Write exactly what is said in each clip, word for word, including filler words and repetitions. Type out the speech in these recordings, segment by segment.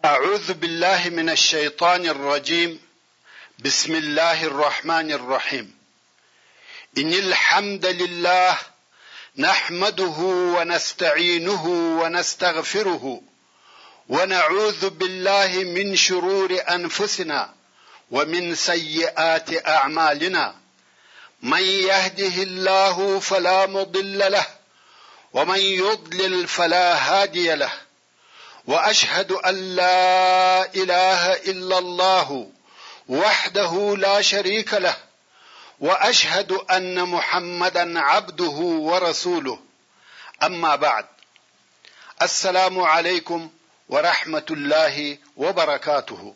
أعوذ بالله من الشيطان الرجيم. بسم الله الرحمن الرحيم. إن الحمد لله نحمده ونستعينه ونستغفره ونعوذ بالله من شرور أنفسنا ومن سيئات أعمالنا. من يهده الله فلا مضل له ومن يضلل فلا هادي له. وأشهد أن لا إله إلا الله وحده لا شريك له وأشهد أن محمدا عبده ورسوله. أما بعد، السلام عليكم ورحمة الله وبركاته.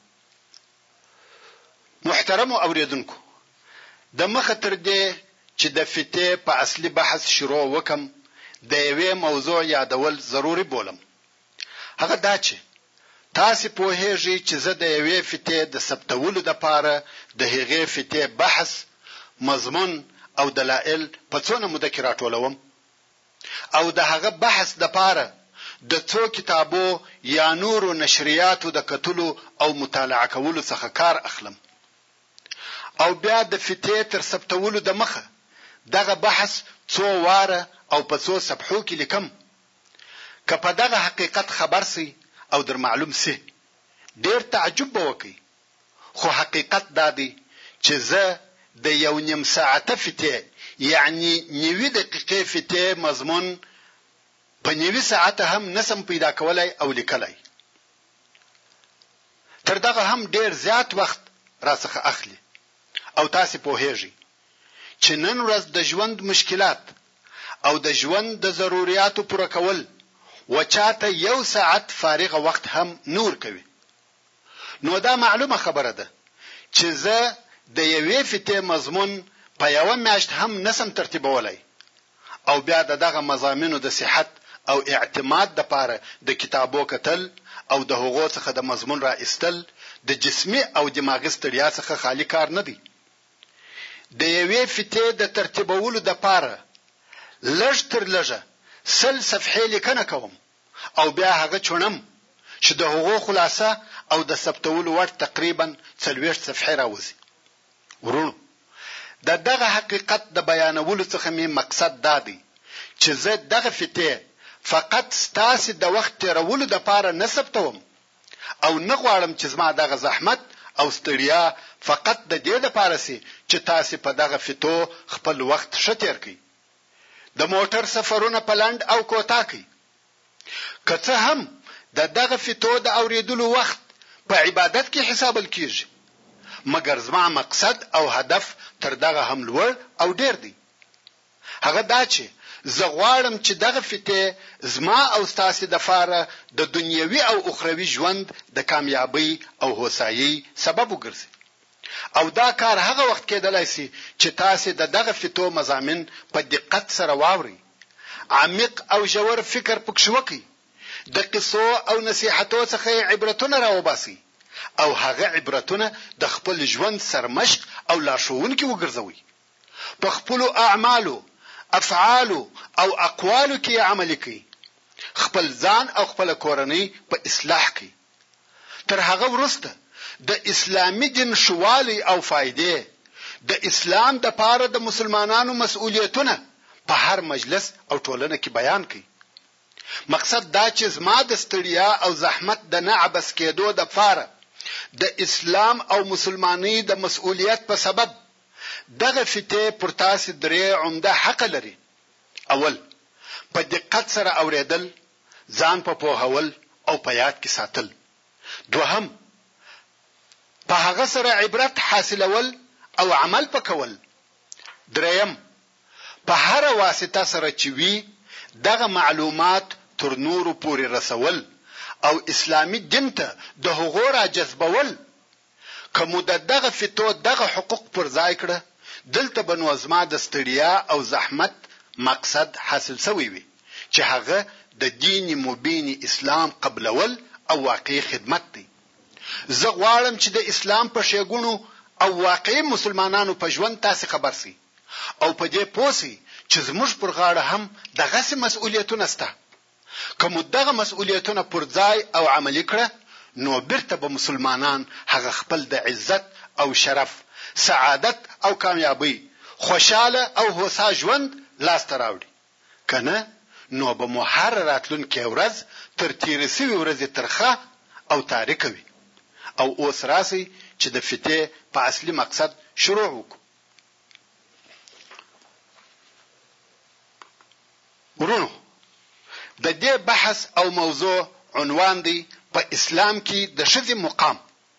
محترم اوریدونکو، د مخه تر دې چې د فتې په اصلي بحث شروع وکم د یوې موضوع یادول ضروری بولم. هغه دا چې تاسو په هیږي چې زه د یوې فتې د ثبتولو لپاره د هغې فتې بحث، مضمون او دلایل په څونه موده کې راټولوم او د هغه بحث لپاره د څو کتابو یا نورو نشریاتو د کتلو او مطالعه کولو څخه کار اخلم او بیا د فتې تر ثبتولو د مخه دغه بحث څو واره او په څو صفحو کې لیکم. که په دغه حقیقت خبر سي او در معلوم سي ډیر تعجب وکي، خو حقیقت دا دی چې زه د یو نیم ساعته فتې یعنی نیوي دقیقې فتې مضمون په نیوي ساعته هم نسم پیدا کولای او لیکلای. تر دغه هم ډیر زیات وخت راڅخه اخلي او تاسو په هیږي چې نن ورځ د ژوند مشکلات او د ژوند د ضرورتو پوره کول و چاته یو ساعت فارغ وخت هم نور کوي. نو دا معلومه خبره ده چې زه د یوې فتې مضمون په یو میاشت هم نسم ترتیبولای او بیا دغه مضامینو د صحت او اعتماد د پاره د کتابو کتل او د هغو څخه د مضمون را استل د جسمي او دماغي ستړیا څخه خالی کار نه دی. د یوې فتې د ترتیبولو د پاره لږ تر لږه سل صفحې لیکنه کوم او بیا هغه چونم چې د هغو خلاصه او د ثبتولو وړ تقریبا څلوېښت صفحې راوځي. ورونو، د دغه حقیقت د بیانولو څخه می مقصد دا دی چې زه دغه فتې فقط ستاسو د وخت تیرولو د پاره نه ثبتوم او نه غواړم چې زما دغه زحمت او ستړیا فقط د دې لپاره سي چې تاسو په دغه فتو خپل وخت ښه تیر کړئ. د موټر سفرونه پلند او کوتا کی که څه هم د دغه فتو د اوریدلو وخت په عبادت کې حسابل کیږي، مګر زما مقصد او هدف تر دغه هم لوړ او ډیر دی. هغه دا چې زه غواړم چې دغه فتې زما او تاسو د فاره د دنیوي او اخروی ژوند د کامیابی او هوسایي سبب وګرځي او دا کار هغه وخت کېدلای شي چې تاسو د دغه فتو مضامین په دقت سره واوري، عمیق او ژور فکر پکښ وکړي، د قصو او نصيحتو څخه عبرتونه راوباسي او هغه عبرتونه د خپل ژوند سرمشق او لارښوونکي وګرځوي. په خپل اعمالو، افعالو او اقوالو کې عمل کوي، خپل ځان او خپل کورنۍ په اصلاح کوي. تر هغه وروسته د اسلامي دین شوالی او فائدې، د اسلام د پاره د مسلمانانو مسؤلیتونه په هر مجلس او ټولنه کې بیان کړي. مقصد دا چې زما د ستړیا او زحمت د نه عبس کېدو د پاره د اسلام او مسلمانۍ د مسؤلیت په سبب دغه فتې پر تاسو درې عمده حق لري. اول، په دقت سره اوریدل، ځان په پوهول او په یاد کې ساتل. دوهم، په هغه سره عبرت حاصلول او عمل پکول. دریم، په هر واسطه سره چې وي دغه معلومات تر نورو پورې رسول او اسلامي دین ته د هغو را جذبول. کوم د دغه فتو دغه حقوق پر ځای کړه، دلته بنو زما د ستړیا او زحمت مقصد حاصل شوی وي چې هغه د دین مبین اسلام قبلول او واقعي خدمت دی. زه غواړم چې د اسلام په شیګونو او واقعي مسلمانانو په ژوند تاسو خبر سي او په دې پوسی چې زموږ پر غاړه هم دغه مسؤلیتونه سته. کوم دغه مسؤلیتونه پر ځای او عملي کړه نو بیرته به مسلمانان هغه خپل د عزت او شرف سعادت او کامیابی خوشاله او هوسا ژوند لاس ته راوړي کنه نو به مو هر راتلونکي ورځ تر تیر سوي ورځې ترخه او تاریکه وي او اوس راسي چې د فتې په اصلي مقصد شروع وکړو ورونو د دې بحث او موضوع عنوان دی په اسلام کې د ښځې مقام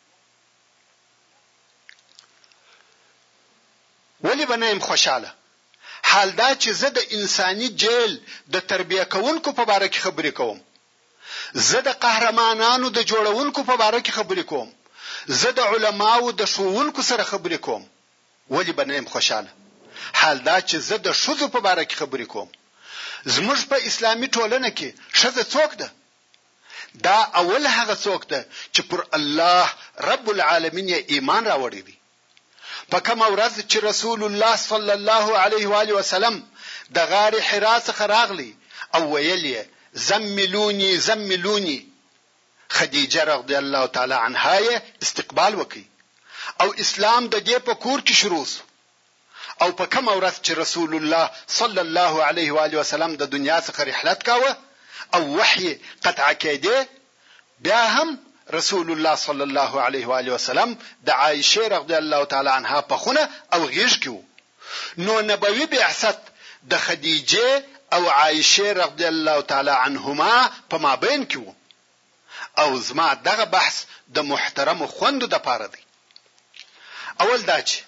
ولی بنایم خوشاله حال دا چې زه د انساني جیل د تربیه کوونکو په اړه خبرې کوم زه د قهرمانانو د جوړونکو په اړه خبرې کوم زه د علماو د شوونکو سره خبرې کوم ولی بنایم خوشاله حال دا چې زه د شذو په اړه خبرې کوم زموږ په اسلامي ټولنه کې ښځه څوک ده دا اول هغه څوک ده چې پر الله رب العالمین یې ایمان راوړی دی په کوم ورځ چې رسول الله صلی الله علیه و آله وسلم د غار حرا څخه راغلی او ویل یې زملونی زملونی خدیجه رضی الله تعالی عنها یې استقبال وکړي او اسلام د دې په کور کې شروع شو او په کوم ورځ چې رسول الله صلی الله علیه و آله وسلم د دنیا څخه رحلت کاوه او وحی قطع کېده بیا هم رسول الله صلی الله علیه و آله وسلم د عائشه رضی الله تعالی عنها په خونه او غیږ کې نو نبوي بعثت د خدیجه او عائشه رضی الله تعالی عنهما په مابین کې او زما دغه بحث د محترم خوندو د پاره دی اول دا چې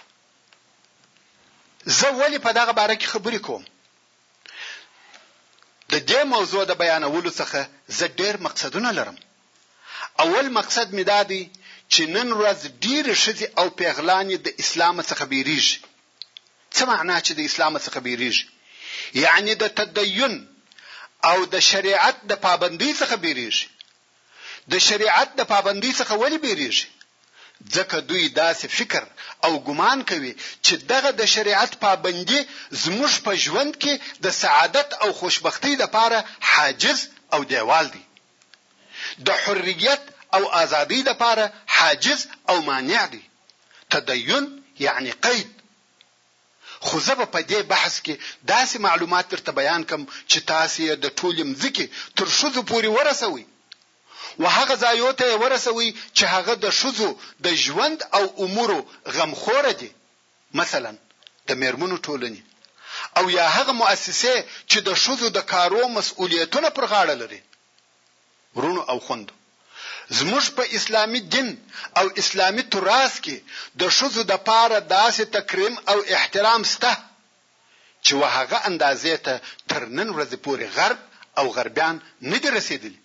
زه ولی په دغه باره کې خبرې کوم د دې موضوع د بیانولو څخه زه ډېر مقصدونه لرم اول مقصد می دادی چې نن ورځ ډېر ښځې او پیغلانې د اسلام څخه بیریږي څه معنا چې د اسلام څخه بیریږي یعنی د تدین او د شریعت د پابندۍ څخه بیریږي د شریعت د پابندۍ څخه ولی بیریږي ځکه دوی داسې فکر او ګمان کوي چې دغه د شریعت پابندي زموږ په ژوند کې د سعادت او خوشبختی لپاره حاجز او دیوال دی د حریت او ازادي لپاره حاجز او مانع دی تدین یعنی قید خو زه په دې بحث کې داسې معلومات ترته بیان کوم چې تاسو د ټول مځکه تر شذو پوري ورسوي وهغه ځایو ته ورسوي چې هغه د شذو د ژوند او امورو غمخوره دي مثلا د میرمنو ټولنې او یا هغه مؤسسه چې د شذو د کارو مسؤلیتونه پر غاړه لري ورونو او خوندو زموږ په اسلامي دین او اسلامي تراث کې د شذو د پاره داسې تکریم او احترام شته چې وهغه اندازې ته تر نن ورځې پورې غرب او غربیان نه دي رسیدلي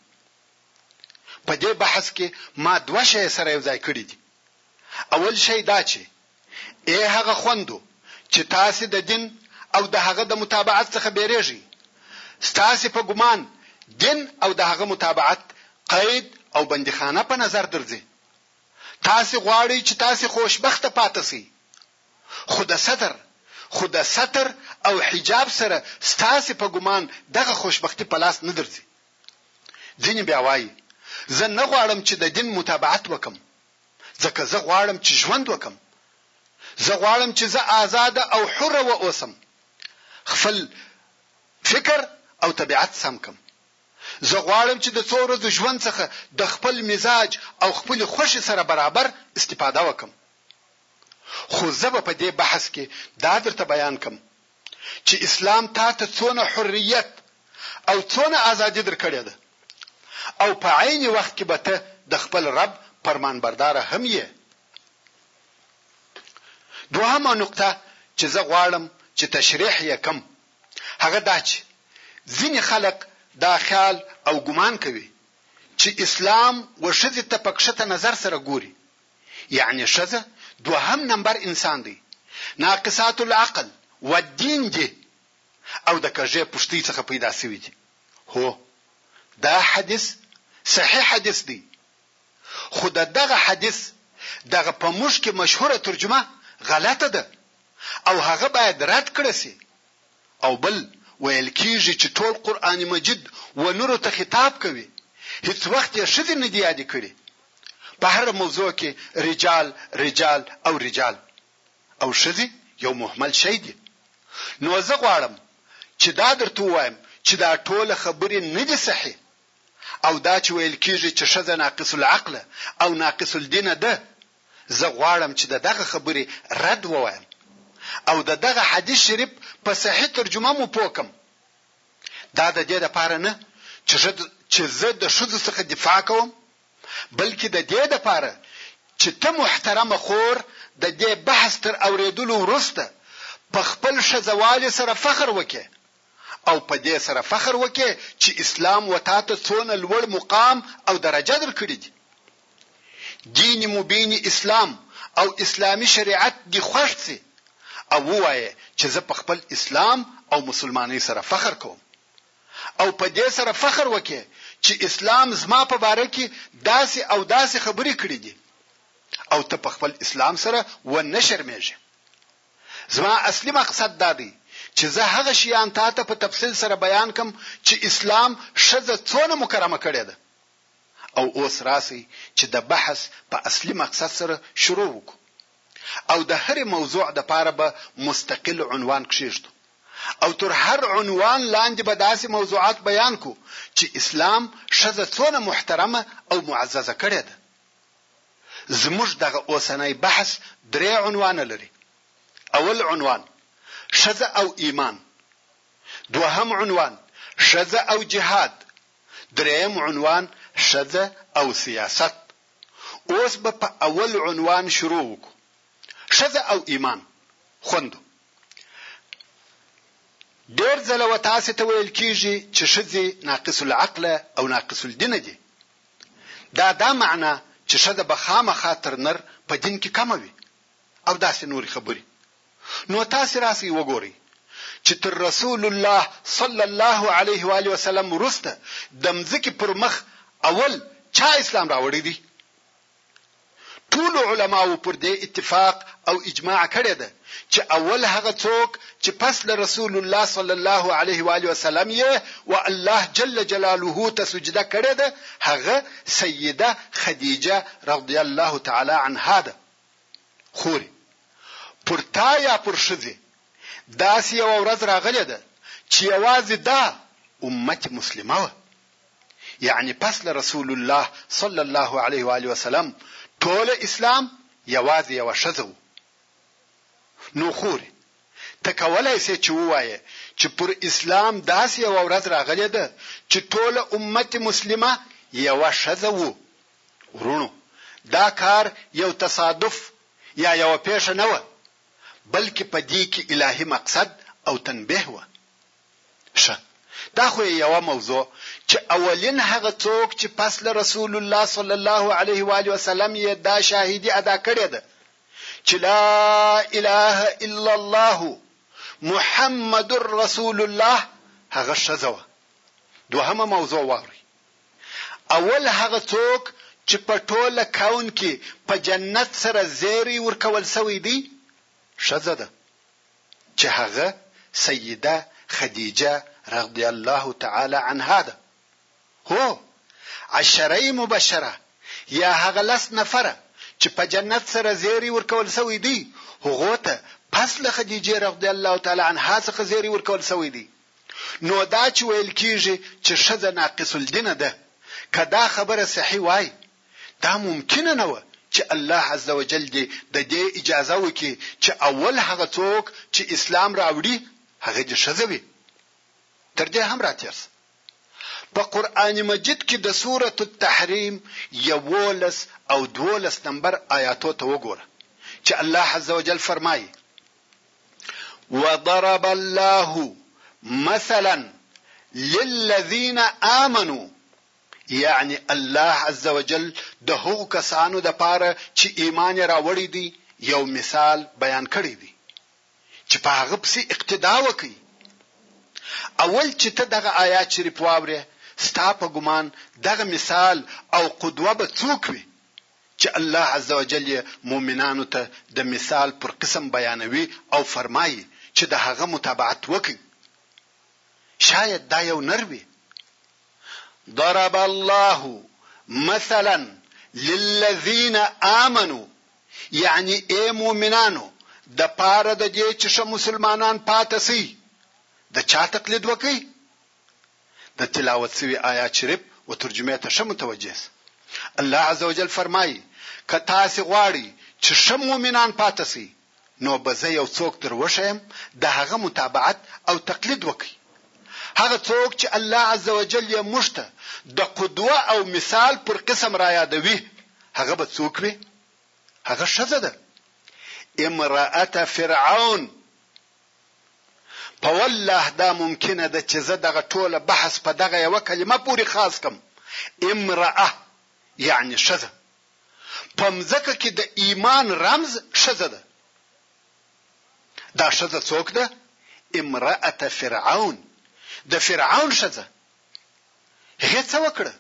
په دې بحث کې ما دوه شی سره یو ځای کړی دي اول شی دا چې ای هغه خوندو چې تاسو د دین او د هغه د متابعت څخه بیریږي تاسو په ګمان دین او د هغه متابعت قید او بندخانه په نظر درځي تاسو غواړئ چې تاسو خوشبخته پاتې شئ خود ستر خود ستر او حجاب سره تاسو په ګمان دغه خوشبختی په لاس نه درځي ځینې بیا وایي زه نه غواړم چې د دین متابعت وکم ځکه زه غواړم چې ژوند وکم زه غواړم چې زه آزاد او حر و اوسم خپل فکر او طبيعت سم کم زه غواړم چې د څو ورځې ژوند څخه د خپل مزاج او خپل خوښي سره برابر استفاده وکم خو زه په دې بحث کې دا درته بیان کوم چې اسلام تاسو څونه حریت او څونه ازادي درکړې ده او په عین وخت کې به ته د خپل رب فرمانبردار هم یې دوهمه نقطه چې زه غواړم چې تشریح یې کوم هغه دا چې ځینې خلک دا خیال او ګمان کوي چې اسلام ورشذ ته پکښته نظر سره ګوري یعنی شذ دوهم نمبر انسان دی ناقصات العقل والدين دي او د کژه پښتۍ څخه پیدا شوی دي هو دا حدیث صحیح حدیث دی خو دغه حدیث دغه په موږ کې مشهوره ترجمه غلطه ده او هغه باید رد کړی شي او بل ویل کیږي چې ټول قران مجید و نور ته خطاب کوي هیڅ وخت یې شذ نه دی یاد کړی په هر موضوع کې رجال رجال او رجال او شذي یو مهمل شی دی. نو زه غواړم چې دا درته وایم چې دا ټول خبرې نه دي صحیح او دا چې ویل کیږي چې شذ ناقص العقل او ناقص الدين ده. زه غواړم چې دغه خبرې رد ووایم او دغه حدیث شریف په صحیح ترجمه مو پوکم. دا د دې لپاره نه چې چې زه د شذ څخه دفاع کوم، بلکې د دې لپاره چې ته محترمه خور د دې بحث تر اوریدلو وروسته په خپل شذوالي سره فخر وکې او په دې سره فخر وکې چې اسلام وتاته څونه لوړ مقام او درجه درکړي دي. دین مبین اسلام او اسلامی شریعت دی خوښ سي او وایي چې زه په خپل اسلام او مسلمانۍ سره فخر کوم او په دې سره فخر وکې چې اسلام زما په باره کې داسې او داسې خبرې کړې دي او ته په خپل اسلام سره و نه شرمېږې. زما اصلي مقصد دا دی چې زه هغه شیان تاسو په تفصیل سره بیان کوم چې اسلام شذ څونه مکرمه کړی ده او اوس راسي چې د بحث په اصلي مقصد سره شروع وکړو او د هر موضوع د پاره به مستقل عنوان کښیږدو او تر هر عنوان لاندې به داسې موضوعات بیان کو چې اسلام شذ څونه محترمه او معززه کړی ده. زموږ دغه اوسنۍ بحث درې عنوان لري. اول عنوان شذ او ایمان، دوهم عنوان شذ او جهاد، دریم عنوان شذ او سیاست. اوس به په اول عنوان شروع وکړو. شذ او ایمان. خوندو ډېر ځله و تاسو ته ویل کیږي چې شذ ناقص العقل او ناقص الدين دي. دا دا معنا چې شذ به خامخا تر نر په دین کې کم وي او داسې نور خبري. نو تاسو راسي وګورئ چې تر رسول الله صلی الله علیه و آله وسلم ورسته د مځکې پر مخ اول چا اسلام راوړی دی؟ ټول علماو پر دې اتفاق او اجماع کړی ده چې اول هغه څوک چې پس له رسول الله صلی الله علیه و آله وسلم یې او الله جل جلاله ته سجده کړی ده هغه سیده خدیجه رضی الله تعالی عنها ده. خوري پر تا یا پر شذ داسې یو ورځ راغلی ده چې یوازې دا امت مسلمه و، یعنی پس له رسول الله صلی الله علیه و آله وسلم ټول اسلام یوازې یو شذ و. نو خوري ته کولای شې چې ووایې چې پر اسلام داسې یو ورځ راغلی ده چې ټول امت مسلمه یو شذ و. ورونو دا کار یو تصادف یا یو پیښه نه و، بلکې په دې کې الهي مقصد او تنبیه و. شه دا خو یو موضوع چې اولین هغه څوک چې پس له رسول الله صلی الله علیه و آله وسلم یې دا شاهدی ادا کړی ده چې لا اله الا الله محمد رسول الله هغه شذو. دوهمه موضوع واري اول هغه څوک چې په ټوله کون کې په جنت سره زیری ورکول سوی دی شذ ده چې هغه سیده خدیجه رضی الله تعالی عنها ده. هو عشره مبشره یا هغه لس نفره چې په جنت سره زیری ورکول سوی دی هغه ته پس له خدیجه رضی الله تعالی عنها څخه زیری ورکول سوی دی. نو دا چې ویل کیږي چې شذ ناقص الدين ده کدا خبره صحیح وای دا ممکن نه و چې الله عزوجل دې د دې اجازه وکړي چې اول هغه څوک چې اسلام راوړي هغه د شذ وي. تر دې هم راتیرس په قران مجید کې د سوره التحریم یولس او دولس نمبر آیاتو ته وګوره چې الله عزوجل فرمایي وضرب الله مثلا للذين آمنوا، یعنی الله عزوجل د هغو کسانو د پاره چې ایمان راوړی دي یو مثال بیان کړی دی چې په هغه پسې اقتدا وکړي. اول چې ته دغه آیات شریف واورې ستا په ګمان دغه مثال او قدوه به څوک وي چې الله عزوجل مؤمنانو ته د مثال پر قسم بیانوي او فرمایي چې د هغه متابعت وکړي. شاید دا یو نروي ضرب الله مثلا للذین آمنو یعنی ای مؤمنانو د پاره د دې چې ش مسلمانان پاتې سي د چا تقلید وکي د تلاوت سوی آیات شریف او ترجمه ته ش متوجه الله عزوجل فرمایي که تاسو غواړئ چې ش مؤمنان پاتې سي نو به زه یو څوک در وشم د هغه متابعت او تقلید وکي هغه څوک چې الله عزوجل یې مشته د قدوه او مثال پر قسم را یادوي هغه به څوک وي هغه شزه ده امرأة فرعون په والله دا ممکنه ده چې زه دغه ټوله بحث په دغه یو کلمه پوری خاص کم امرأة یعنی شزه پمزکه کې د ایمان رمز شزه ده دا شزه څوک ده امرأة فرعون د فرعون شزه هیڅ وکړه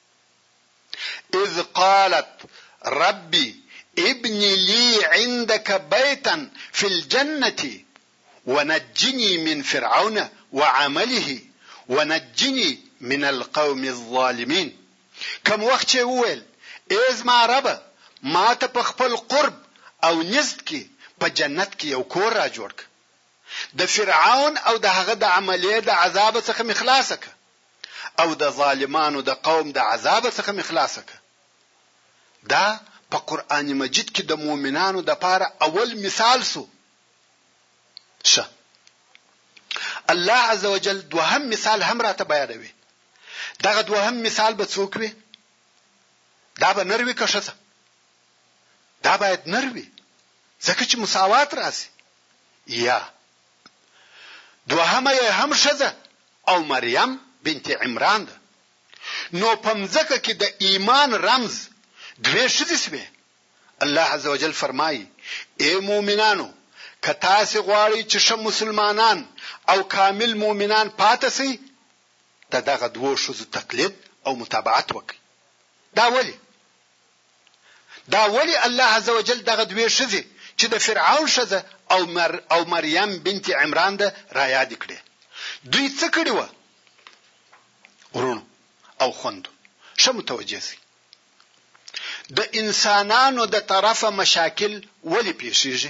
اذ قالت ربي ابني لي عندك بيتا في الجنة ونجني من فرعون وعمله ونجني من القوم الظالمين كم وخت ویل از ما رب ما ته په خپل قرب او نزد کې په جنت کې یو کور را جوړ ک د فرعون او د هغه د عملیه د عذاب څخه مخلاصه ک او د ظالمانو د قوم د عذاب څخه مخلاصه ک دا په قران مجید کې د مؤمنانو د پاره اول مثال سو شه الله عزوجل دوهم مثال هم راته بیانوي دغه دوهم مثال به څوک وي دا به نروي کښه دا باید نروي ځکه چې مساوات راسي یا دوهمه هم شزه او مریم بنت عمران ده نو پمزکه کې د ایمان رمز دوی شذ سوی الله عزوجل فرمایي اے مؤمنانو که تاسو غواړئ چې شم مسلمانان او کامل مؤمنان پاتې سي د دغه دوه شذ تقلید او متابعت وکړي دا ولی دا ولی الله عزوجل دغه دوه شذ چې د فرعون شذ او مر او مریم بنت عمران ده را یاد کړي دوی څه کړي و ورونو او خوند شمو توجه سي د انسانانو د طرفه مشاکل ولی پیښیږي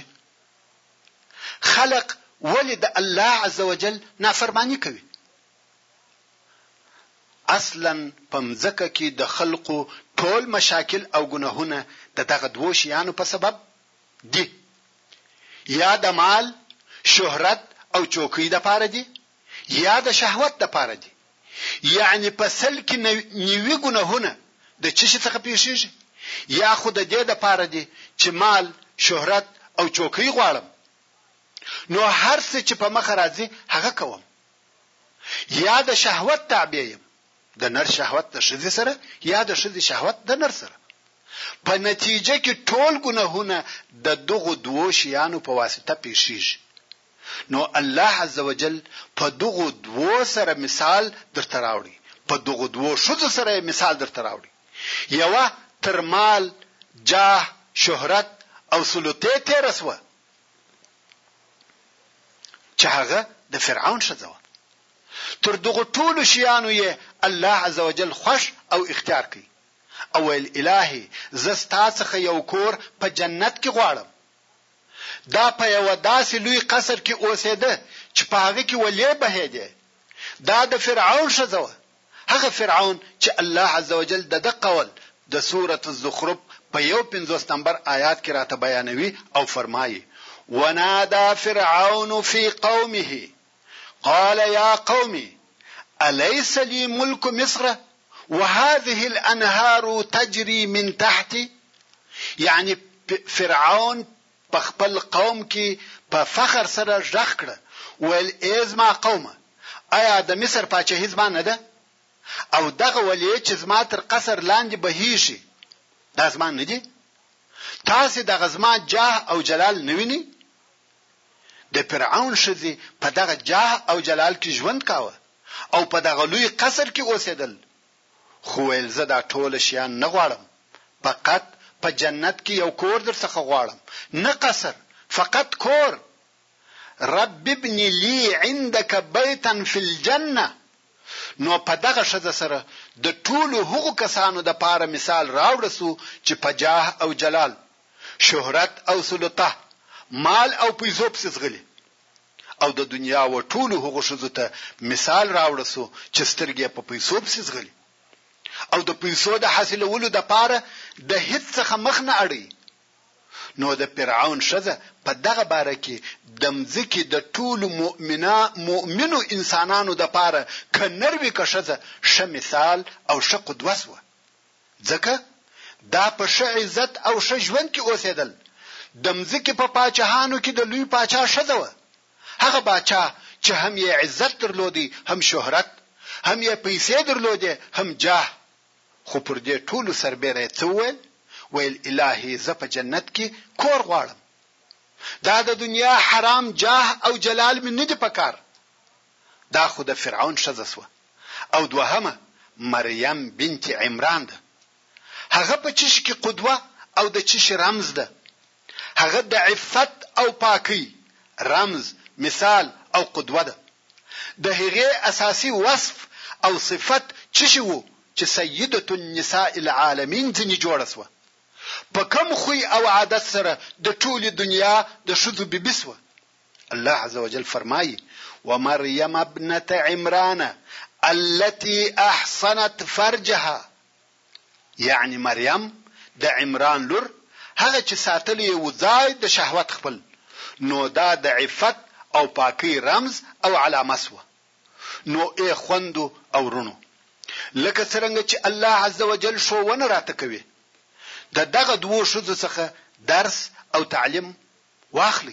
خلق ولی د الله عزوجل نافرمانی کوي اصلا پمزکه کې د خلقو ټول مشاکل او ګناهونه د دغه دوه شیانو په سبب دي یا د مال شهرت او چوکۍ د پاره دي یا د شهوت د پاره دي یعنی په سل کې نیوي ګناهونه د چی څخه پیښیږي یا خود دې د پاره دي چې مال شهرت او چوکۍ غواړم نو هر څه چې په مخ راځي هغه کوم یا د شهوت تابع د نر شهوت د شذ سره یا د شذ شهوت د نر سره په نتیجه کې ټول ګناهونه د دغه دوه شیانو په واسطه پیښیږي نو الله عزوجل په دغه دوه سره مثال درته راوړي په دغه دوه شذ سره مثال درته راوړي یو ترمال جاه شهرت او سلطه ترسوه چې هغه د فرعون شذو تر دغه ټول شیانو یې الله عزوجل خوش او اختیار کړي او الهی زستا څخه یو کور په جنت کې غواړم دا په یو داسې لوی قصر کې اوسېده چې په هغه کې ولې بهېده دا د فرعون شذو هغه فرعون چې الله عزوجل د دغه قول د سوره الزخرف په یو پنځوس نمبر آیات کې راته بیانوي او فرمایي ونادى فرعون في قومه قال يا قوم أليس لي ملك مصر وهذه الأنهار تجري من تحتي يعني فرعون په خپل قوم کې په فخر سره ځخ کړ ول ازما قومه آیا د مصر پاچاهي زما نه ده او دغه ولې چې زما تر قصر لاندې بهیشي دا زما نه دي تاسو د غزما جاه او جلال نویني د فرعون شذي په دغه جاه او جلال کې ژوند کاوه او په دغه لوی قصر کې اوسېدل خو ول زدا ټول شیان نه غواړم فقط په جنت کې یو کور در څخه غواړم نه قصر فقط کور رب ابن لي عندك بيتا في الجنه نو په دغه شذ سره د ټولو هغو کسانو د پاره مثال راوړسو چې په جاه او جلال، شهرت او سلطه، مال او پیسو په سغلي، او د دنیا و ټولو هغو شذو ته مثال راوړسو چې سترګې په پیسو په سغلي، او د پیسو د حاصلولو د پاره د هیڅ څخه مخ نه اړي. نو د فرعون شذ په دغه باره کې د مځکې د ټولو مؤمنا مؤمنو انسانانو د پاره کنروي کښه ش مثال او ش قدوه سو. ځکه دا په ش عزت او ش ژوند کې اوسېدل. د مځکې په پاچاهانو کې د لوی پاچا شذو، هغه پاچا چې هم یې عزت درلودي، هم شهرت، هم یې پیسې درلودي، هم جاه. خو پر دې ټولو سربېره څوول ویل الهي ز په جنت کې کور غواړم. دا د دنیا حرام جاه او جلال من نه دی پکار. دا خو د فرعون شذسوه. او دوهمه مریم بنت عمران ده. هغه په چش کې قدوه او د چش رمز ده. هغه د عفت او پاکي رمز، مثال او قدوه ده. د هغه اساسي وصف او صفت چش وو چې سیدة النساء العالمین ځنی جوړه سوه. په کوم خوې او عادت سره د ټولې دنیا د شذو ببسوه. الله عز وجل فرمایي: ومريم ابنة عمران التي احصنت فرجها. يعني مريم د عمران لور هغه چې ساتلې وځای د شهوت خپل. نو دا د عفت او پاکي رمز او علامه سوه. نو ای خوندو او رونو، لکه څنګه چې الله عز وجل شو ونه راته کوي، د دغه دوه شذو څخه درس او تعلیم واخلي.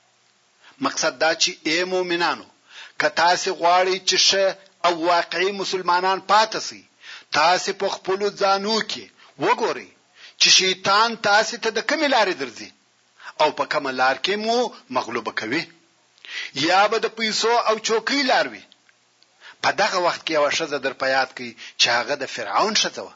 مقصد دا چې اے مؤمنانو، که تاسو غواړئ چې شه او واقعي مسلمانان پاتې شئ، تاسو په خپل ځانو کې وګورئ چې شیطان تاسو ته د کوم لارې درځي او په کوم لار کې مو مغلوب کوي، یا به د پیسو او چوکۍ لاروي. په دغه وخت کې یو شذ در پیات کوي چې هغه د فرعون شذو،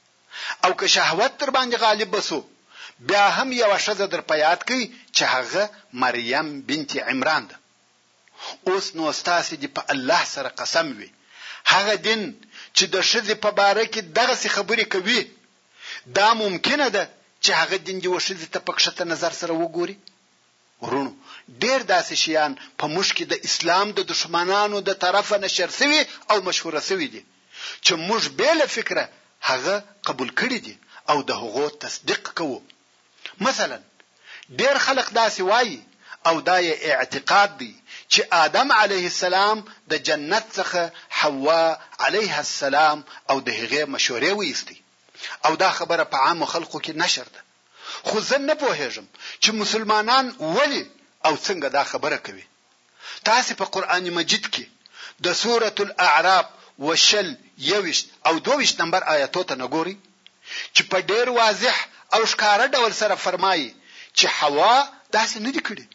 او که شهوت تر باندې غالب بسو، بیا هم یو شذ در پیات کوي چې هغه مریم بنت عمران ده. اوس نو استاسې دی په الله سره قسم وي، هغه دین چې د شذ په باره کې دغه څه خبرې کوي، دا ممکنه ده چې هغه دین دی وشذ ته پکښته نظر سره وګوري. ورونو، ډیر داسې شیان په مشکې د اسلام د دشمنانو د طرفه نشر شوی او مشهور شوی دي چې موږ به له فکره هغه قبول کړی دي او د هغو تصدیق کوو. مثلا ډیر خلک داسې وایي او دا یې اعتقاد دی چې آدم علیه السلام د جنت څخه حوا علیه السلام او د هغه مشورې وېستي، او دا خبره په عام خلکو کې نشر ده. خو زه نه پوهیږم چې مسلمانان ولی او څنګه دا خبره کوي. تاسو په قران مجید کې د سوره الاعراف وشل یوشت او دویشت نمبر آیاتو ته نګوري چې په ډیر واضح او ښکاره ډول سره فرمایي چې حوا داسې نه دي کړي.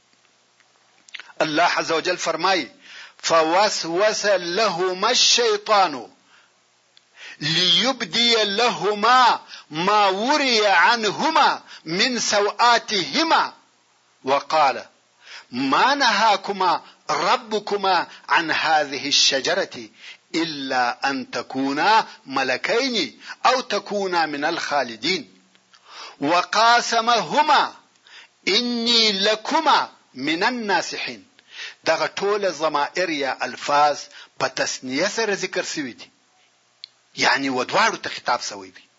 الله عز وجل فرمایي: فوسوس لهما الشيطان ليبدي لهما ما وري عنهما من سوآتهما وقال ما نهاكما ربكما عن هذه الشجرة إلا أن تكونا ملكين أو تكونا من الخالدين وقاسمهما إني لكما من الناصحين. دغه ټول ضمائر یا الفاظ په تسنیه سره ذکر شوی دي، یعنی ودواړو ته خطاب شوی دی.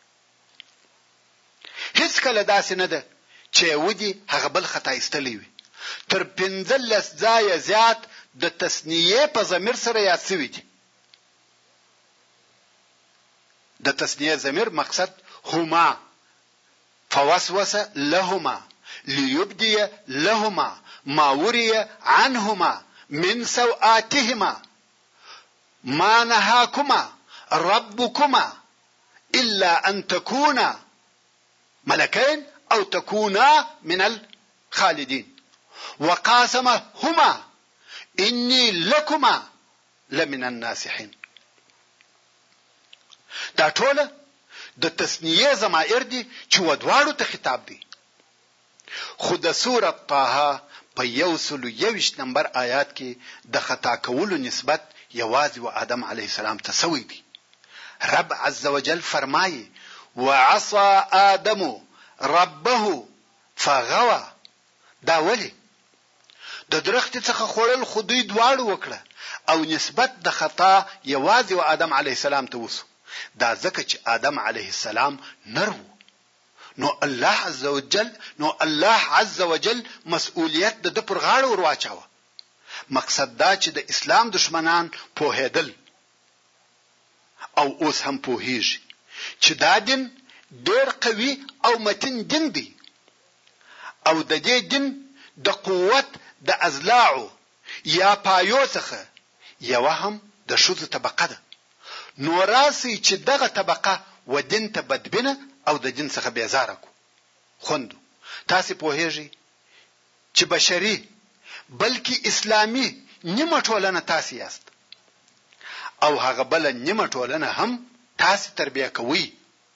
هیڅ کله داسې نه ده چې ودی هغه بل خطا استلی وي. تر پنځلس ځای زیات د تسنیه په ضمیر سره یاد شوی دي. د تسنیه ضمیر مقصد هما، فوسوس لهما ليبدي لهما ما وري عنهما من سوآتهما ما نهاكما ربكما إلا أن تكونا ملكين أو تكونا من الخالدين وقاسمهما إني لكما لمن الناصحين. دا ټوله د تسنیه ضمائر دي چې ودواړو ته خطاب دي. خو د سوره طه په یو سلو یویشت نمبر آیات کې د خطا کولو نسبت یوازې و آدم علیه السلام ته سوی دی. رب عز وجل فرمایي وعصى آدم ربه فغوى. دا ولی د درخت څخه خوړل خودی دواړو وکړه او نسبت د خطا یوازې و آدم علیه السلام ته وسو. دا ځکه چې آدم علیه السلام نر و. نو الله عز وجل نو الله عز وجل مسؤلیت د پر غاړه ور واچاوه. مقصد دا چې د اسلام دشمنان پوهېدل او اوس هم پوهیږي چې دا دین ډېر قوي او متین دین دی او د دې دین د قوت د ازلاعو یا پایو څخه یو هم د شوزو طبقه ده. نو راسي چې دغه طبقه و دین ته بدبینه او د دین څخه بیزاره کو. خوندو تاسو پوهیږئ چې بشري بلکې اسلامي نیمه ټولنه تاسو یاست او هغه بل نیمه ټولنه هم تاسو تربیه کوي.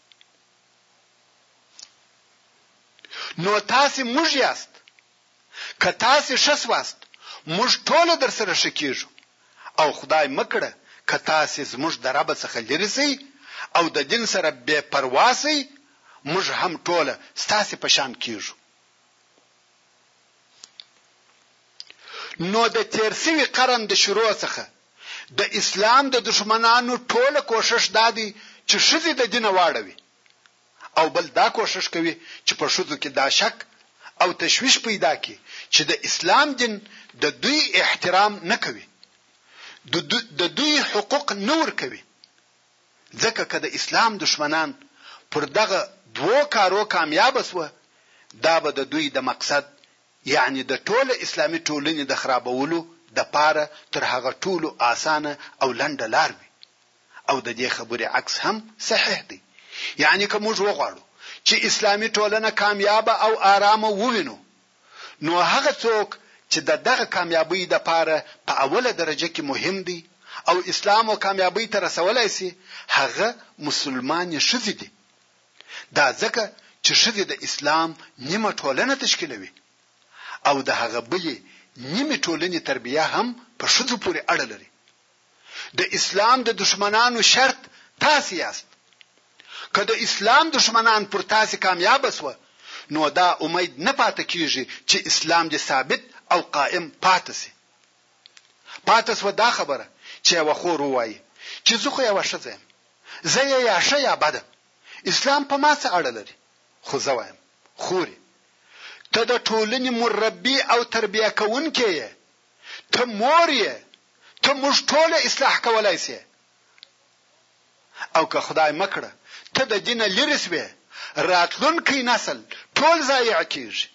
نو تاسو موږ یاست. که تاسو شس واست موږ ټول در سره شکیږو او خدای مکړه که تاسو زموږ د رب څخه لري سي او د دین سره بے پروا سي موږ هم ټول ستاسو په شان کیږو. نو د تیر سوي قرن د شروع څخه د اسلام د دشمنانو ټوله کوشش دادی چې شذې د دین واړوي او بل دا کوشش کوي چې په شذو کې دا شک او تشویش پیدا کړي چې د اسلام دین د دوی احترام نه کوي، د دوی حقوق نور کوي. ځکه که د اسلام دشمنان پر دغه دوه کارو کامیاب شوه دا به د دوی د مقصد یعنی د ټوله اسلامي ټولنې د خرابولو د پاره تر هغه ټولو اسانه او لنډه لار وي. او د دې خبرې عکس هم صحیح دی. یعنی که موږ وغواړو چې اسلامي ټولنه کامیاب او آرامه ووینو نو هغه څوک چې د دغه کامیابی د پاره په اوله درجه کې مهم دی او اسلام او کامیابی ته رسولای شي هغه مسلمان شذې دي. دا ځکه چې شذې د اسلام نیمه ټولنه تشکیلوي او د هغه بلې نیمه ټولنې تربیه هم په شذو پورې اړه لري. د اسلام د دشمنانو شرط تاسو یاست. که د اسلام دشمنان پر تاسو کامیاب شوه نو دا امید نه پاتې کیږي چې اسلام دې ثابت او قائم پاتې شي. پاتې شو دا خبره چې وخور وایي چې زه خو یو شته یم، زه یا شه یا بده، اسلام په ما څه اړه لري. خو زه وایم خوري ته د ټولنې مربي او تربیه کوونکې یې، ته مور یې، ته موږ ټول اصلاح کولای شي. او که خدای مکړه ته د دین لري سوې راتلونکي نسل ټول ضایع کیږي.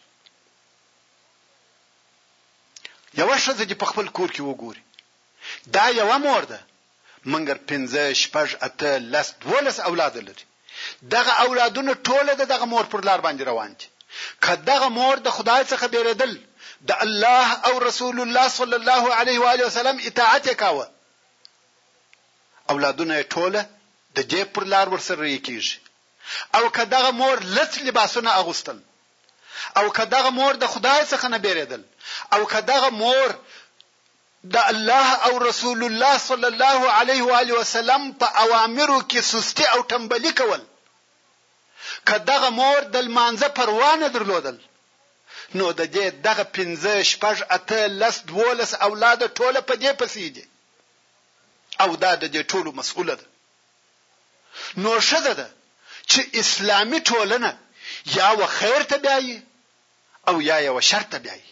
یو شزه چې په خپل کور کې وګوري دا یو مور ده منګر پنځه شپږ اته لس دولس اولاد لري. دغه اولادونه ټول دغه مور پر لار باندې روان دي. که دغه مور د خدای څخه بیریدل د الله او رسول الله صلی الله علیه و آله وسلم اطاعت وکاوه اولادونه ټول د دې پر لار ورسره کیږي. او که دغه مور لڅ لباسونه اغوستل او که دغه مور د خدای څخه نه بیریدل او که دغه مور د الله او رسول الله صلی الله علیه و آله وسلم په اوامرو کې سستی او تنبلی کول، که دغه مور د لمانځه پروا نه درلودل نو د دې دغه پنځه شپږ اته لس دولس اولاد ټوله په دې پسې دي او دا د دې ټولو مسؤله ده. نو شته ده چې اسلامي ټولنه یا و خیر ته بیاي او یا یو شر ته بیاي.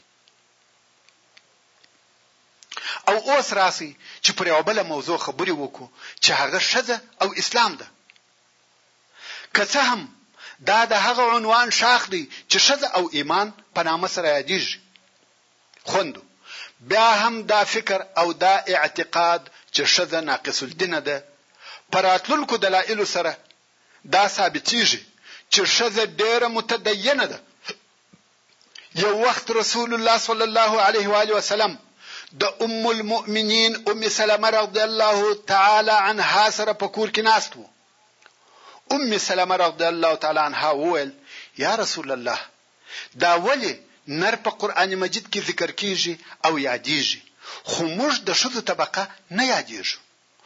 او اوس راسي چې پر یو بل موضوع خبري وکړو چې هغه شذ او اسلام ده. که څه هم دا د هغه عنوان شاخ دی چې شذ او ایمان په نامه سره یادېږي، خوندو بیا هم دا فکر او دا اعتقاد چې شذ ناقص الدین ده پراتلونکو دلایل سره دا ثابتېږي چې شذ ډېره متدینه ده. یو وخت رسول الله صلی الله علیه و آله وسلم د ام المؤمنین ام سلمہ رضی الله تعالی عنها سره په کور کې ناست وو. ام سلمہ رضی الله تعالی عنها وویل یا رسول الله دا ولی نر په قران مجید کې ذکر کیږي او یادېږي خو موږ د شذو طبقه نه یادېږو.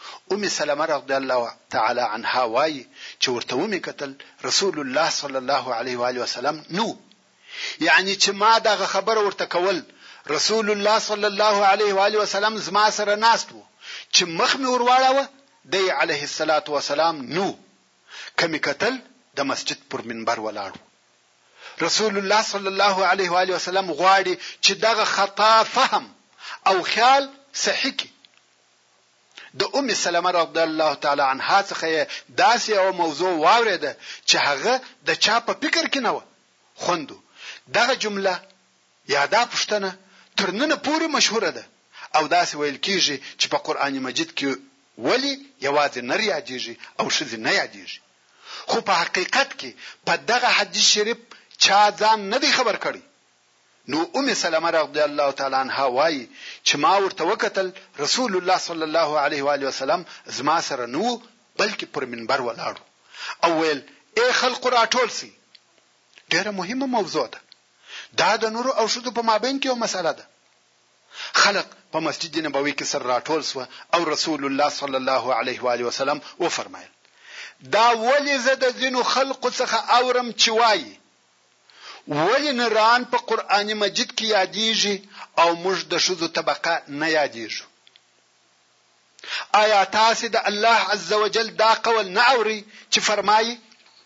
ام سلمہ رضی الله تعالی عنها وايي چې ورته ومي کتل رسول الله صلی الله علیه و آله وسلم نو یعنی چې ما دغه خبر ورته کول رسول الله صلی الله علیه و آله وسلم زما سره ناست وو چې مخ می ورواړاوه دی علیه الصلاۃ والسلام نو کمی کتل د مسجد پر منبر ولاړ رسول الله صلی الله علیه و آله وسلم غواړي چې دغه خطا فهم او خیال صحیح کی د ام سلمہ رضی الله تعالی عنها څخه داسې او موضوع واورېده چې هغه د چا په فکر کې نه و خوندو دغه جمله یا دا پښتنه تر نن پورې مشهوره ده او داسې ویل کیږي چې په قران مجید کې ولی یوازې نر یادېږي او ښځې نه یادېږي خو په حقیقت کې په دغه حدیث شریف چا ځان نه دی خبر کړی نو ام سلمہ رضی الله تعالی عنها وايي چې ما ورته وکتل رسول الله صلی الله علیه و آله وسلم زما سره نو بلکې پر منبر ولاړو او ویل اے خلق راټول سي ډیره مهمه موضوع ده دا د نور او شذو په مابین کې یو مسله ده خلق په مسجد نبوي کې سره راټول سو او رسول الله صلی الله علیه و آله وسلم و فرمایل دا ولې زده ځینو خلق څخه اورم چې وایي ولی نران په قران مجید کې یادېږي او موږ د شذو طبقه نه یادېږو آیا تاسو د الله عز وجل دا قول نه اوري چې فرمایي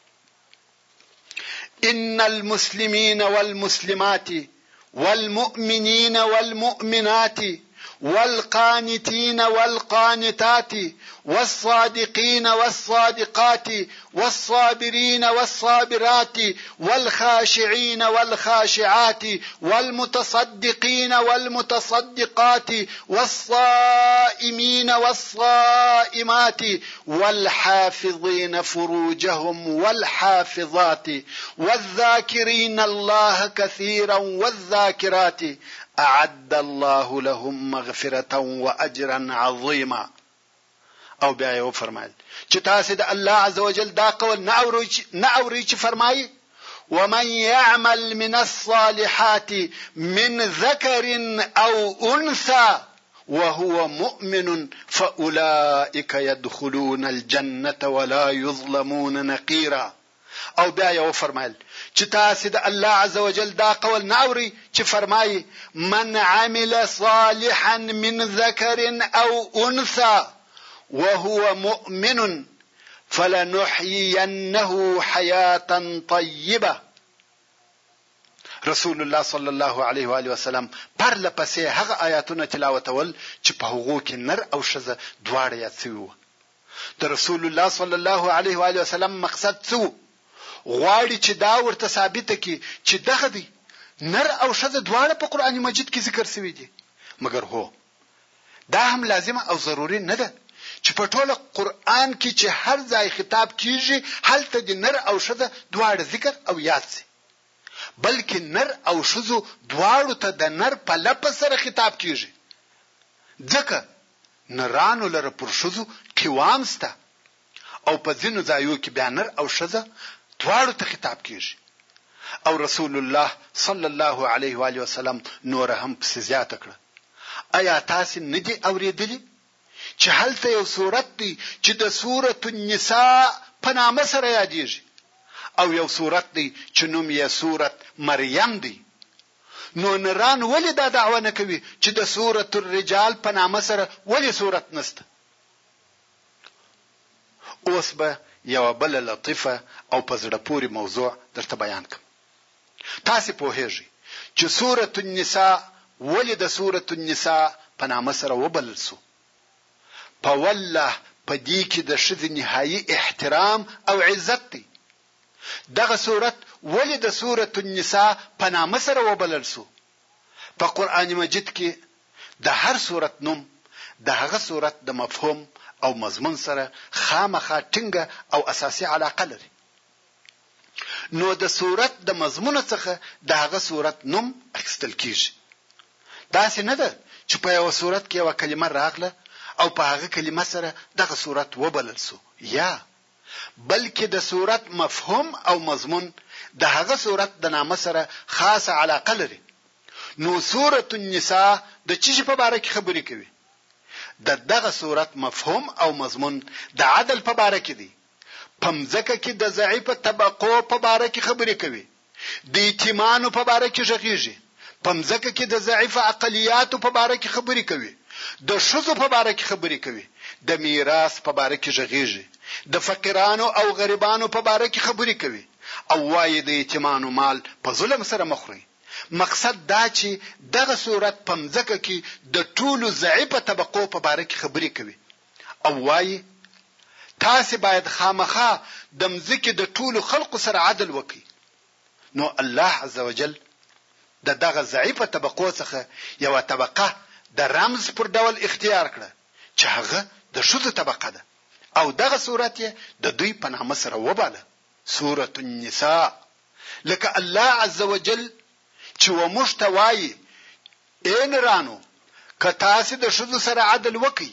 ان المسلمين والمسلمات والمؤمنين والمؤمنات والقانتين والقانتات والصادقين والصادقات والصابرين والصابرات والخاشعين والخاشعات والمتصدقين والمتصدقات والصائمين والصائمات والحافظين فروجهم والحافظات والذاكرين الله كثيرا والذاكرات اعد الله لهم مغفرة واجرا عظيما او بیا یو فرمایل چې تاسو د الله عزوجل دا قول نه اوري نه اوري چې فرمایي ومن يعمل من الصالحات من ذكر او انثى وهو مؤمن فاولئك يدخلون الجنة ولا يظلمون نقيرا او بیا یو فرمایل چې تاسو د الله عزوجل دا قول نه اوري چې فرمایي من عمل صالحا من ذكر او انثى وهو مؤمن فلنحيينه حياة طيبة رسول الله صلی الله علیه و آله وسلم پر لپسې هغه آیاتونه تلاوتول چې په هغو کې نر او ښځه دواړه یاد شوي وو د رسول الله صلی الله علیه و آله وسلم مقصد څه غواړي چې دا ورته ثابته کی چې دغه دی نر او ښځه دواړه په قران مجید کې ذکر شوي دي مګر هو دا هم لازم او ضروری نه ده چې په ټوله قران کې چې هر ځای خطاب کیږي هلته د نر او ښځه دواړه ذکر او یاد شي بلکې نر او ښځو دواړو ته د نر په لپس سره خطاب کیږي ځکه نرانو لره پر ښځو قوام سته او په ځینو ځایو کې بیا نر او ښځه دواړو ته خطاب کیږي او رسول الله صلی الله علیه و آله وسلم نور هم په زیات کړ آیا تاسو نه دي اوریدلی چې هلته یو سورت دی چې د سورۃ النساء په نامه سره یادېږي او یو سورت دی چې نوم یې سورۃ مریم دی نو نران ولې دا دعوه نه کوي چې د سورۃ الرجال په نامه سره ولې سورت نسته اوس به یو بل لطیفه او په زړه پورې موضوع درته بیان کوم تاسو په هیږي چې سورۃ النساء ولې د سورۃ النساء په نامه سره وبلل سو په والله په دې کې د ښځې نهایي احترام او عزت دی دغه سورت ولې د سورۃ النساء په نامه سره وبلل سو په قران مجید کې د هر سورت نوم د هغه سورت د مفهوم او مضمون سره خامخا ټینګه او اساسي علاقه لري نو د سورت د مضمون څخه د هغه سورت نوم اخیستل کیږي دا څنګه ده چې په یو سورت کې یو کلمه راغله او په هغه کلمه سره دغه سورت وبلل سو یا بلکې د سورت مفهوم او مضمون د هغه سورت د نامه سره خاصه علاقه لري نو سورۃ النساء د چی په اړه کې خبرې کوي د دغه صورت مفهوم او مضمون د عدل په باره کې دی. پمځکه کې د ضعیفه طبقو په باره کې خبرې کوي، د یتیمانو په باره کې ژغېږي، پمځکه کې د ضعیفه اقلیاتو په باره کې خبرې کوي، د ښځو په باره کې خبرې کوي، د میراث په باره کې ژغېږي، د فقیرانو او غریبانو په باره کې خبرې کوي او وايي د یتیمانو مال په ظلم سره مخوري. مقصد دا چې دغه صورت پمځکه کې د ټولو ضعیفه طبقو په باره کې خبرې کوي او وايي تاسو باید خامخا د مځکې د ټولو خلقو سره عدل وکړئ. نو الله عزوجل د دغه ضعیفه طبقو څخه یو طبقه د رمز پر ډول اختیار کړه چې هغه د ښځو طبقه ده او دغه صورت یې د دوی په نامه سره وباله، سورة النساء. لکه الله عزوجل چې و مشتوای ان رانو که تاسو د ښځو سره عدل وکړئ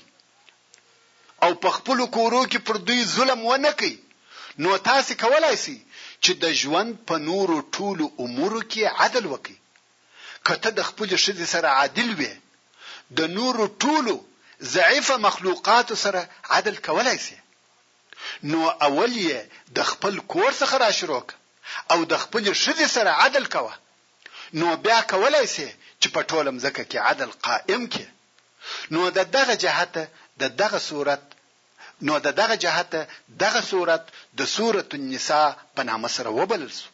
او په خپل کورو کې پر دوی ظلم ونه کوي، نو تاسو کولای شئ چې د ژوند په نورو ټولو امورو کې عدل وکړئ. کته د خپل ښځې سره عادل وي، د نورو ټولو ضعیفه مخلوقات سره عدل کولای شئ. نو اول یې د خپل کور څخه را شروع او د خپل ښځې سره عدل کوه، نو بیا کولای شئ چې په ټوله مځکه کې عدل قائم کړي. نو د دغه جهته د دغه صورت نو د دغه جهته دغه صورت د سورة النساء په نامه سره وبلل شو.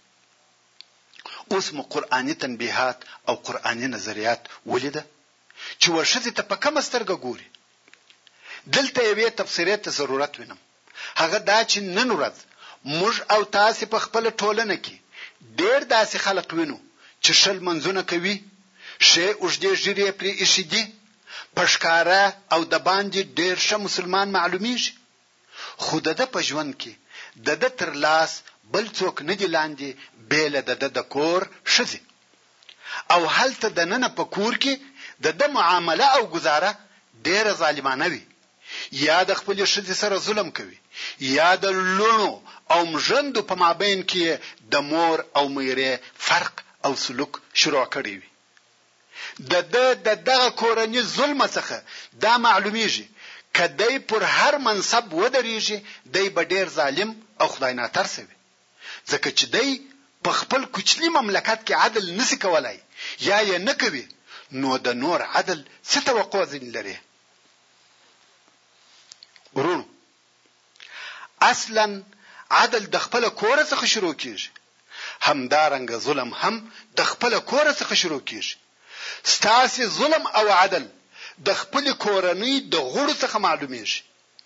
اوس مو قرآني تنبیهات او قرآني نظریات ولیده چې ورشدې ته په کومه سترګه ګوري. دلته یوې تفسیرې ته ضرورت وینم، هغه دا چې نن ورځ موږ او تاسو په خپل ټولنه کې ډېر داسې خلک وینو چې شل منځونه کوي، شی اوږدې ژیرې پرې ایښي دي، پښکاره او د باندې ډېر ښه مسلمان معلومیږي، خو د د په ژوند کې د د تر لاس بل څوک نه دی لاندې بیل د د د کور ښځې، او هلته د نن په کور کې د د معامله او گزاره ډېره ظالمانه وي، یا د خپل ښځې سره ظلم کوي، یا د لونو او مژندو په مابین کې د مور او میرې فرق او سلوک شروع کړی وي. د د د دغه کورنۍ ظلم څخه دا معلومیږي کدی پر هر منصب ودرېږي دی به ډېر ظالم او خدای ناترسه وي، ځکه چې دی په خپل کوچنی مملکت کې عدل نسی کولای یا یې نه کوي، نو د نور عدل څه توقع ځین لري. ورونو اصلا عدل د خپل کور څخه شروع کیږي، همدارنګه ظلم هم د خپل کور څخه شروع کیږي. ستاسي ظلم او عدل د خپل کورنۍ د غړو څخه معلومیږي.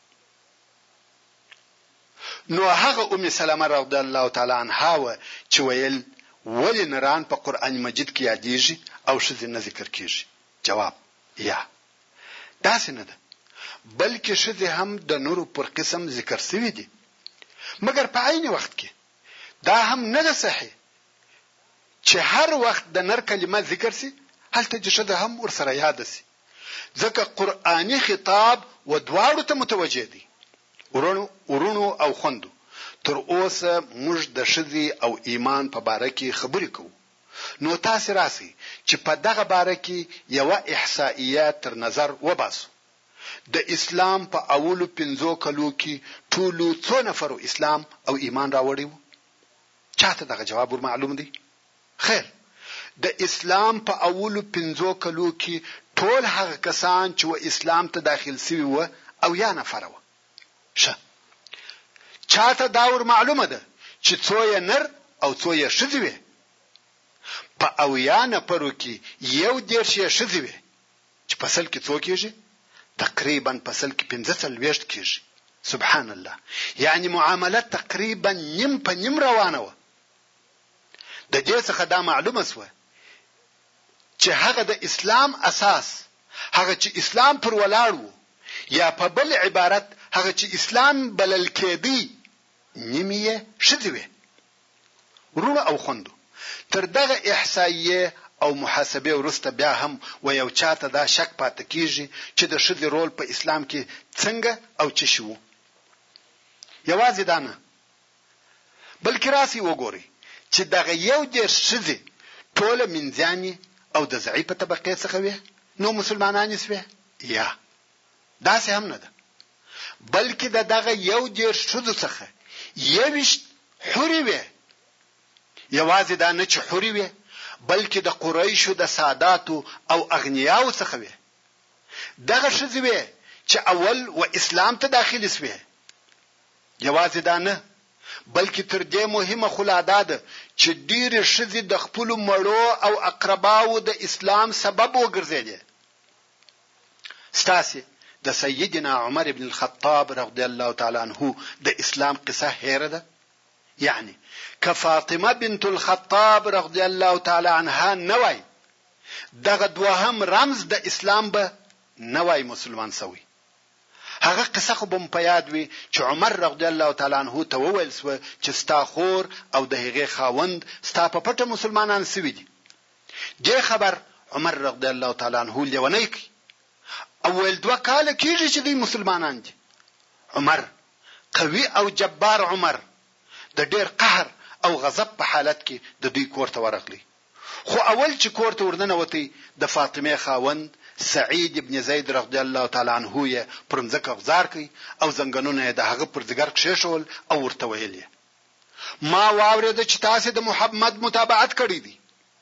نو هغه ام سلمہ رضی الله تعالی عنها و چې ویل ولې نران په قران مجید کې یادېږي او شذ نه ذکر کیږي؟ جواب یا داسې نه ده، بلکې شذ هم د نورو پر قسم ذکر شوی دي، مګر په عین وخت کې دا هم نه ده صحیح چې هر وخت د نر کلمه ذکر شي هلته چې شذ هم ورسره یاد شي، ځکه قرآني خطاب و دواړو ته متوجه دي. ورونو ورونو او خوندو تر اوسه موږ د شذ او ایمان په باره کې خبرې کوو، نو تاسو راسي چې په دغه باره کې یو احصائیات تر نظر وباسو. د اسلام په اولو پنځو کلو کې ټولو څو نفرو اسلام او ایمان راوړیو؟ چاته دغه جواب ور معلوم دی؟ خیر، د اسلام په اولو پنځو کلو کې ټول هغه کسان چې و اسلام ته داخل شوی و او یا نفر و. شه چاته دا ور معلومه ده چې څو یې نر او څو یې ښځې وي؟ په او یا نفرو کې یو دیرش یې ښځې وي چې په سل کې څو کېږي؟ تقریبا په سل کې پنځه څلوېښت کېږي. سبحان الله، یعنی معامله تقریبا نیم په نیم روانه و. د دې څخه دا معلومه شوه چې هغه د اسلام اساس، هغه چې اسلام پر ولاړ وو، یا په بل عبارت هغه چې اسلام بلل کېدی نیمه شذوي. ورونه او خوندو تر دغه احصائیه او محاسبه ورسته بیا هم و یو چاته دا شک پاتې کیږي چې د شذ رول په اسلام کې څنګه او څه شو. یوازې دا نه، بلکې راسي وګوري چې دغه یو ډیر شذ ټوله منځاني او د ضعیفه طبقه څخه وي، نو مسلمانان یې سوي یا داسې هم نه ده، بلکې د دغه یو دېرش ښځو څخه یویشت حورې وې. یوازې دا نه چې حورې وې، بلکې د قریشو د ساداتو او اغنیاو څخه وې. دغه ښځې وې چې اول و اسلام ته داخلي شوې. یوازې دا نه، بلکې تر دې مهمه خلاده ده چې ډېرې ښځې د خپل مړو او اقرباو د اسلام سبب وګرځېدې. ستاسي د سیدنا عمر ابن الخطاب رضی الله تعالی عنہ د اسلام قصه هېره ده؟ یعنی که فاطمه بنت الخطاب رضی الله تعالی عنها نوای، دغه دوهم رمز د اسلام به نوای مسلمان سوی. هغه قصه خو بم په یاد وي چې عمر رضی الله تعالی عنہ ته وویل سو چې ستا خور او د هغې خاوند ستا په پټه مسلمانان سوي دي. دې خبر عمر رضی الله تعالی عنہ لیونی کی اول دوه کال کېږي چې دوی مسلمانان دي. عمر قوي او جبار عمر د ډېر قهر او غضب په حالت کې د دوی کور ته ورغلی. خو اول چې کور ته ورننوتی د فاطمه خاوند سعید ابن زید رضی الله تعالی عنہ یې پرمځکه غزار کړ او زنګنونه د هغه پر ځګر کښېښول او ورته ویل یې ما واورید چې تاسو د محمد متابعت کړی دی.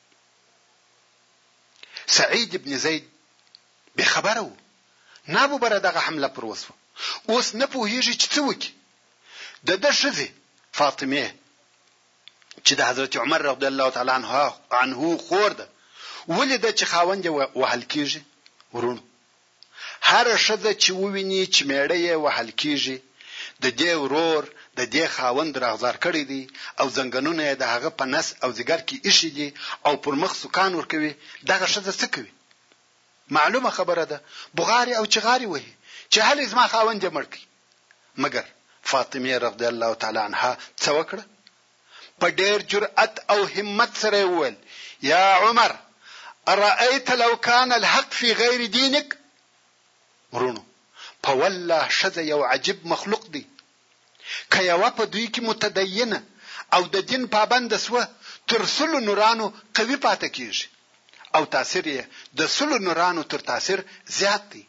سعید ابن زید به خبره و نه به بر دغه حمله پر وسو. اوس نه پوهیږي چې څه وکړي. د د ښځې فاطمه چې د حضرت عمر رضی الله تعالی عنہ عنه خور ده ولید چې خاوند وهل کیږي. ورونو هر ښځه چې وویني چې میړه یې وهل کیږي د دې ورور د دې خاوند راغزار کړی دی او زنګنونه د هغه په نس او ځګر کې ایشي دي او پر مخ سکان ور کوي. دغه ښځه څه کوي؟ معلومه خبره ده بغاري او چغاري وهي چې هل زما خاوند مړ کی. مګر فاطمه رضی الله تعالی عنها څه وکړه؟ په ډېر جرأت او همت سره وویل یا عمر ارايت لو كان الحق في غير دينك. ورونو په والله شذ یو عجیب مخلوق دی. که یو په دوی کې متدینه او د دین پابند سو تر سلو نورانو قوي پاتې کیږي او تاثیر یې د سلو نورانو تر تاثیر زیات دی.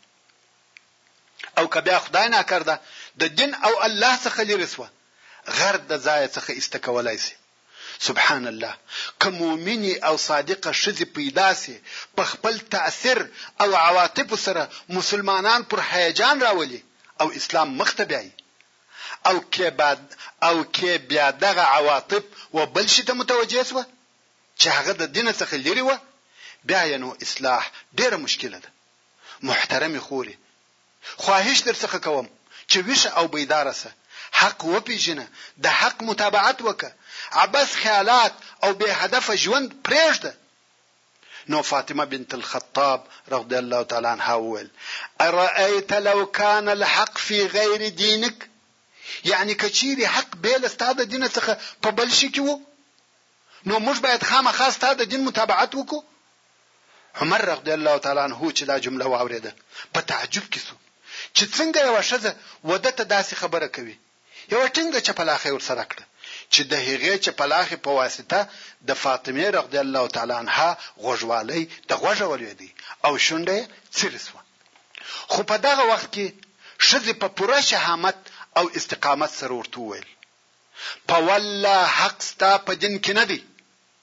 او که بیا خدای نه کړده د دین او الله څخه لري سو غر د ځای څخه استکولای شي. سبحان الله، که مؤمنی او صادقه شذ پیدا سي په خپل تاثیر او عواطف سره مسلمانان پر هیجان راولي او اسلام مختبعي او کې بعد او کې بیا دغه عواطف و بل شي ته متوجه سو چې هغه د دین څخه لري و بیا نو اصلاح ډیره مشکله ده. محترم خوري خواهش در څخه کوم چې ویشه او بیدار سه حق و پیژنه د حق متابعت وکه عبس خیالات او به هدف ژوند پرېږده. نو فاطمه بنت الخطاب رضی الله تعالی عنها وویل ارايت لو كان الحق في غير دينك. یعنی کچيري حق به ستاد دین څخه په بل شي کې وو نو موږ باید خامخا ستاد دین متابعت وکړو. عمر رضی الله تعالی عنہ چې دا جمله واوریده په تعجب کې سو چې څنګه یو شذ ودته داسې خبره کوي. یو ټینګه چپلاخه ور سره کړ چې د هغې چپلاخه په واسطه د فاطمه رضی الله تعالی عنها غوژوالي د غوژولې دي او شونډه سرسوه. خو په دغه وخت کې شذ په پوره شهامت او استقامت سره ورته ویل په والله حق ستا په دین کې نه دی.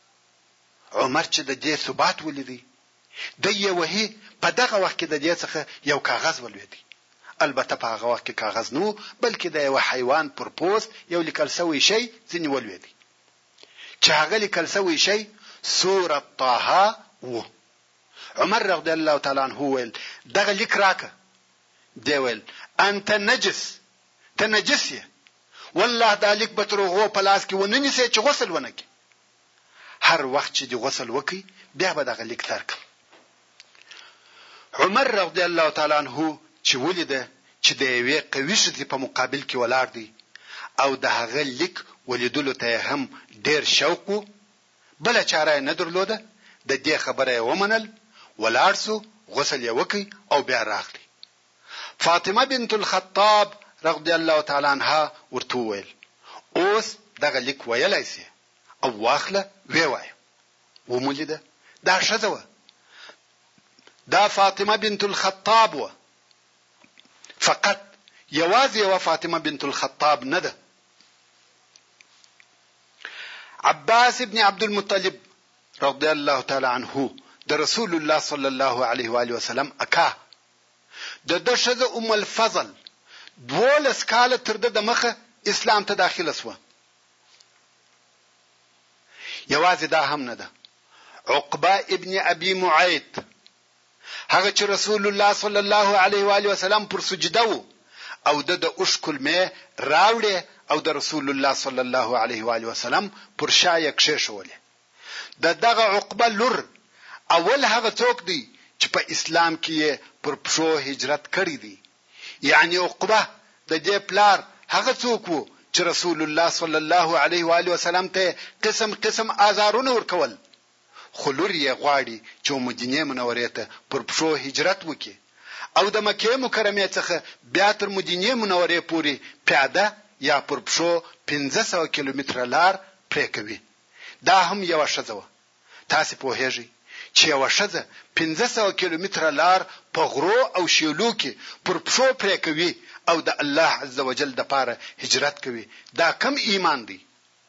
عمر چې د دې ثبات ولیدي د یو وهي په دغه وخت کې د دې څخه یو کاغذ ولويدي. البته په هغه وخت کې کاغذ نو بلکې د یو حیوان پر پوست یو لیکل شوی شی ځنی ولويدي چې هغه لیکل شوی شی سوره طه و. عمر رضی الله تعالی عنہ ویل دغه لیک راکه دی ویل انت نجس ته نجس یې والله دا لیک به تر هغه په لاس کې ونني سي چې غسل ونکي. هر وخت چې دی غسل وکي بیا به دغه لیک ترک. عمر رضی الله تعالی عنہ چې ولیده چې د یوې قوي شتي په مقابل کې ولاړ دی او د هغه لیک ولیدلو ته هم ډیر شوق بل چاره نه درلوده. د دې خبره ومنل ولاړ سو غسل یې وکي او بیا راغلی. فاطمه بنت الخطاب رضی الله تعالی عنها ورته ویل اوس دغه لیک ویلای سي او واخله وی وای ومولیده دا شذوه دا فاطمه بنت الخطاب و فقط یوازې یو فاطمه بنت الخطاب نه ده. عباس ابن عبد المطلب رضی الله تعالی عنه د رسول الله صلی الله علیه و آله وسلم اکا د دشزه ام الفضل دولس کاله تر د مخه اسلام ته داخله شو. یوازې دا هم نه ده. عقبه ابن ابي معيط هغه چې رسول الله صلی الله علیه و آله وسلم پر سجده وو او د د اوشکل مې راوړې او د رسول الله صلی الله علیه و آله وسلم پر شایه کښېښولې. د دغه عقبه لور اول هغه څوک دی چې په اسلام کې پر پښو هجرت کړی دی. یعنی عقبه د دې پلار هغه څوک وو چې رسول الله صلی الله علیه و آله وسلم ته قسم قسم آزارونه ورکول، خو لور یې غواړي چې مدینه منورې ته پر پښو هجرت وکړي او د مکه مکرمه څخه بیا تر مدینه منورې پورې پیاده یا پر پښو پنځه سوه کیلومتره لار پرې کوي. دا هم یو شزه. تاسو په هیږي چې یو شزه پنځه سوه کیلومتره لار په غرو او شیلو کې پر پښو پرې کوي او د الله عزوجل د پاره هجرت کوي. دا کم ایمان دی.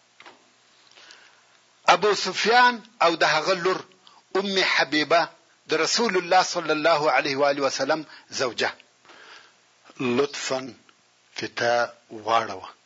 ابو سفیان او د هغه لور ام حبیبه د رسول الله صلی الله علیه و آله وسلم زوجه لطفا فتا واړه